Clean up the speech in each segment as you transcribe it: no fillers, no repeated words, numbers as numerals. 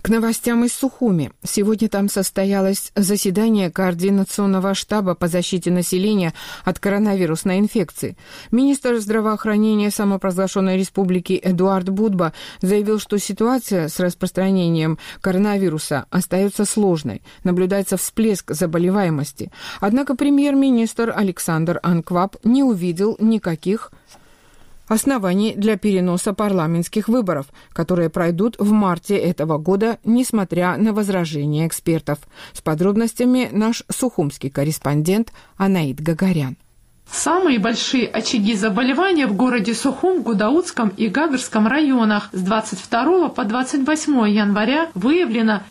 К новостям из Сухуми. Сегодня там состоялось заседание Координационного штаба по защите населения от коронавирусной инфекции. Министр здравоохранения самопровозглашенной республики Эдуард Будба заявил, что ситуация с распространением коронавируса остается сложной. Наблюдается всплеск заболеваемости. Однако премьер-министр Александр Анкваб не увидел никаких оснований для переноса парламентских выборов, которые пройдут в марте этого года, несмотря на возражения экспертов. С подробностями наш сухумский корреспондент Анаид Гагарян. Самые большие очаги заболевания в городе Сухум, Гудаутском и Гагарском районах. С 22 по 28 января выявлено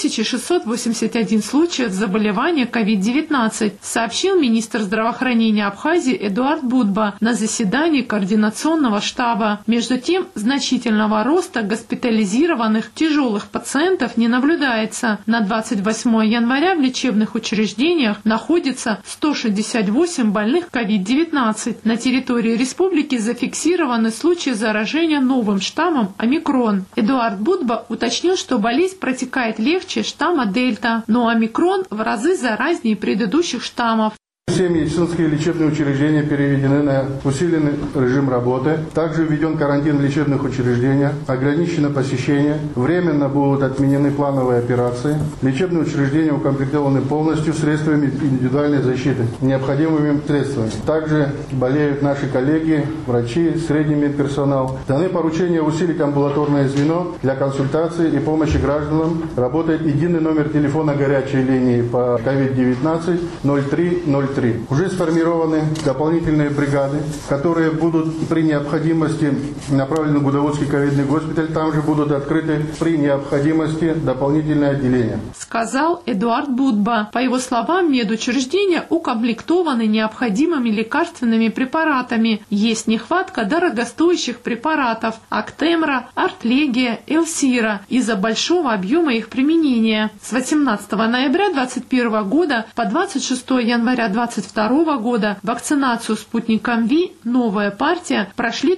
2681 случаев заболевания COVID-19, сообщил министр здравоохранения Абхазии Эдуард Будба на заседании Координационного штаба. Между тем, значительного роста госпитализированных тяжелых пациентов не наблюдается. На 28 января в лечебных учреждениях находится 168 больных COVID-19. На территории республики зафиксированы случаи заражения новым штаммом омикрон. Эдуард Будба уточнил, что болезнь протекает легче штамма дельта, но омикрон в разы заразнее предыдущих штаммов. Все медицинские лечебные учреждения переведены на усиленный режим работы. Также введен карантин в лечебных учреждениях, ограничено посещение. Временно будут отменены плановые операции. Лечебные учреждения укомплектованы полностью средствами индивидуальной защиты, необходимыми средствами. Также болеют наши коллеги, врачи, средний медперсонал. Даны поручения усилить амбулаторное звено для консультации и помощи гражданам. Работает единый номер телефона горячей линии по COVID-19 0303. Уже сформированы дополнительные бригады, которые будут при необходимости направлены в Гудаутский ковидный госпиталь. Там же будут открыты при необходимости дополнительные отделения. Сказал Эдуард Будба. По его словам, медучреждения укомплектованы необходимыми лекарственными препаратами. Есть нехватка дорогостоящих препаратов Актемра, Артлегия, Элсира из-за большого объема их применения. С 18 ноября 2021 года по 26 января 2022 года вакцинацию спутником Ви «Новая партия» прошли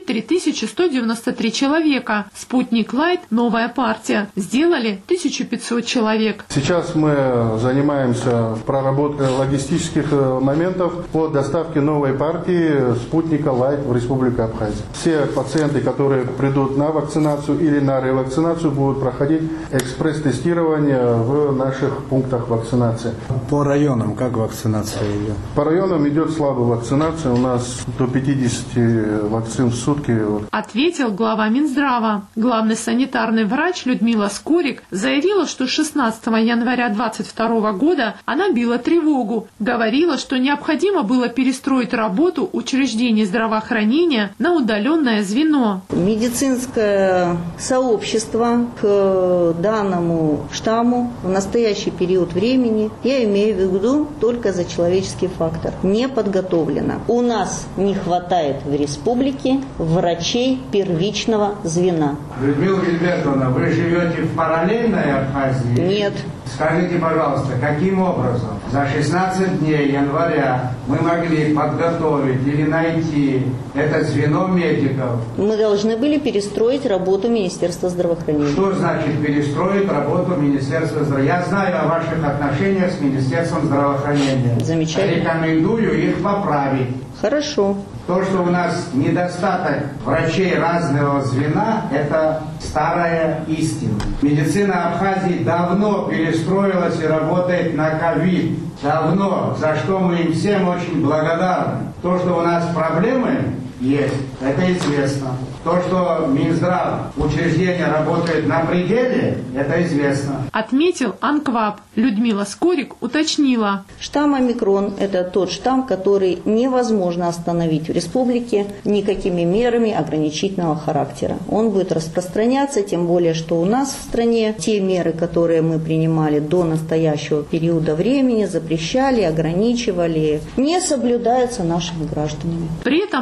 3193 человека. Спутник Лайт «Новая партия» сделали 1500 человек. Сейчас мы занимаемся проработкой логистических моментов по доставке новой партии спутника Лайт в Республику Абхазия. Все пациенты, которые придут на вакцинацию или на ревакцинацию, будут проходить экспресс-тестирование в наших пунктах вакцинации. По районам как вакцинация идет? По районам идет слабая вакцинация. У нас до 50 вакцин в сутки. Ответил глава Минздрава. Главный санитарный врач Людмила Скорик заявила, что 16 января 2022 года она била тревогу. Говорила, что необходимо было перестроить работу учреждений здравоохранения на удаленное звено. Медицинское сообщество к данному штамму в настоящий период времени, я имею в виду только за человеческий фактор, не подготовлено. У нас не хватает в республике врачей первичного звена. Людмила Гильбертовна, вы живете в параллельной Абхазии? Нет. Скажите, пожалуйста, каким образом за 16 дней января мы могли подготовить или найти это звено медиков? Мы должны были перестроить работу Министерства здравоохранения. Что значит перестроить работу Министерства здравоохранения? Я знаю о ваших отношениях с Министерством здравоохранения. Замечательно. Рекомендую их поправить. Хорошо. То, что у нас недостаток врачей разного звена, это старая истина. Медицина Абхазии давно перестроилась и работает на ковид. Давно, за что мы им всем очень благодарны. То, что у нас проблемы есть, это известно. То, что Минздрав, учреждение работает на пределе, это известно. Отметил Анкваб. Людмила Скорик уточнила. Штамм омикрон – это тот штамм, который невозможно остановить в республике никакими мерами ограничительного характера. Он будет распространяться, тем более, что у нас в стране те меры, которые мы принимали до настоящего периода времени, запрещали, ограничивали, не соблюдаются нашими гражданами. При этом она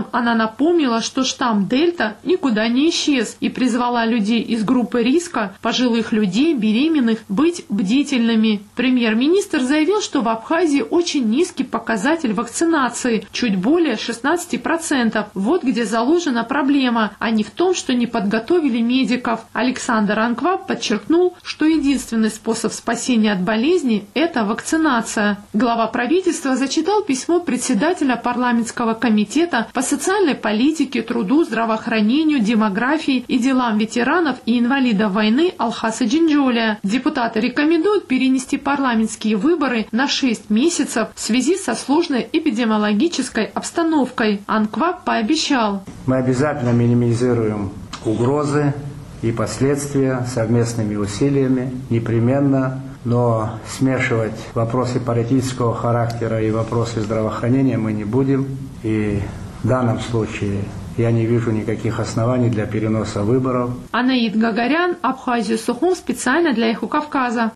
напомнила, что штамм Дельта никуда не исчез и призвала людей из группы риска, пожилых людей, беременных, быть бдительными. Премьер-министр заявил, что в Абхазии очень низкий показатель вакцинации, чуть более 16%. Вот где заложена проблема, а не в том, что не подготовили медиков. Александр Анкваб подчеркнул, что единственный способ спасения от болезни – это вакцинация. Глава правительства зачитал письмо председателя парламентского комитета по социальной политике, труду, здравоохранению, демографии и делам ветеранов и инвалидов войны Алхаса Джинджолия. Депутаты рекомендуют перенести парламентские выборы на 6 месяцев в связи со сложной эпидемиологической обстановкой. Анкваб пообещал: мы обязательно минимизируем угрозы и последствия совместными усилиями, непременно, но смешивать вопросы политического характера и вопросы здравоохранения мы не будем. И в данном случае я не вижу никаких оснований для переноса выборов. Анаид Гагарян, Абхазия, Сухум, специально для Эхо Кавказа.